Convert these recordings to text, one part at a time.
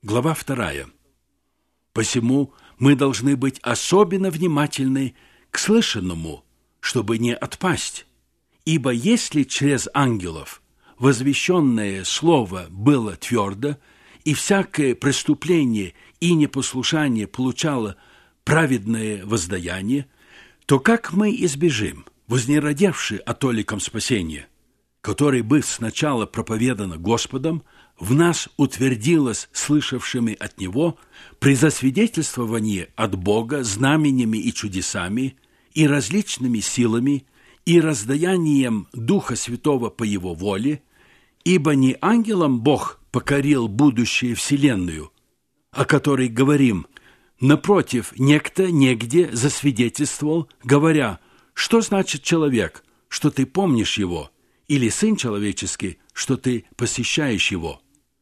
Глава 2. Посему мы должны быть особенно внимательны к слышанному, чтобы не отпасть. Ибо если через ангелов возвещенное слово было твердо, и всякое преступление и непослушание получало праведное воздаяние, то как мы избежим, вознеродевши о толиком спасения, который, быв сначала проповедано Господом, в нас утвердилось слышавшими от Него при засвидетельствовании от Бога знаменями и чудесами, и различными силами, и раздаянием Духа Святого по Его воле, ибо не ангелам Бог покорил будущее вселенную, о которой говорим. Напротив, некто негде засвидетельствовал, говоря: что значит человек, что ты помнишь его, или сын человеческий, что ты посещаешь его?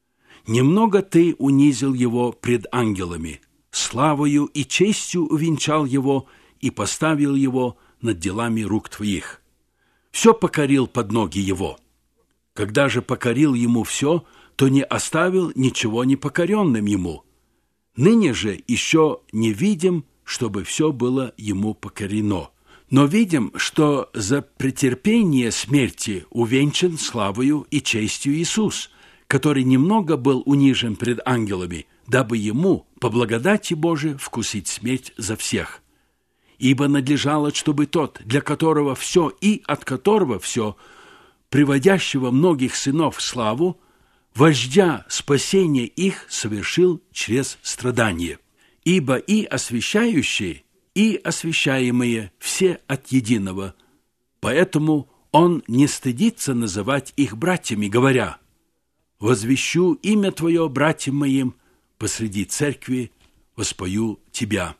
Немного ты унизил его пред ангелами, славою и честью увенчал его и поставил его над делами рук твоих. Все покорил под ноги его. Когда же покорил ему все, то не оставил ничего непокоренным ему. Ныне же еще не видим, чтобы все было ему покорено. Но видим, что за претерпение смерти увенчан славою и честью Иисус, который немного был унижен пред ангелами, дабы ему, по благодати Божией, вкусить смерть за всех. Ибо надлежало, чтобы тот, для которого все и от которого все, приводящего многих сынов в славу, вождя спасения их совершил через страдание. Ибо и освящающие, и освящаемые все от единого, поэтому он не стыдится называть их братьями, говоря: «Возвещу имя Твое братьям моим, посреди церкви воспою Тебя».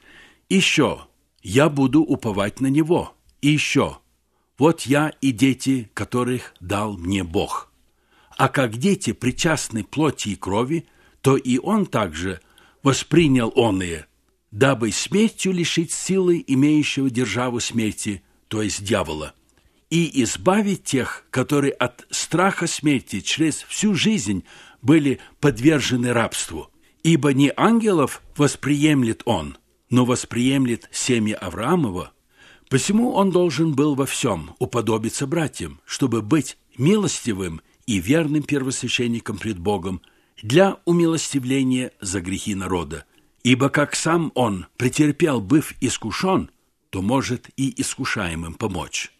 Еще я буду уповать на Него, и еще вот я и дети, которых дал мне Бог. А как дети причастны плоти и крови, то и Он также воспринял оные, дабы смертью лишить силы имеющего державу смерти, то есть дьявола, и избавить тех, которые от страха смерти через всю жизнь были подвержены рабству. Ибо не ангелов восприемлет он, но восприемлет семя Авраамова. Посему он должен был во всем уподобиться братьям, чтобы быть милостивым и верным первосвященником пред Богом для умилостивления за грехи народа. Ибо как сам он претерпел, быв искушен, то может и искушаемым помочь.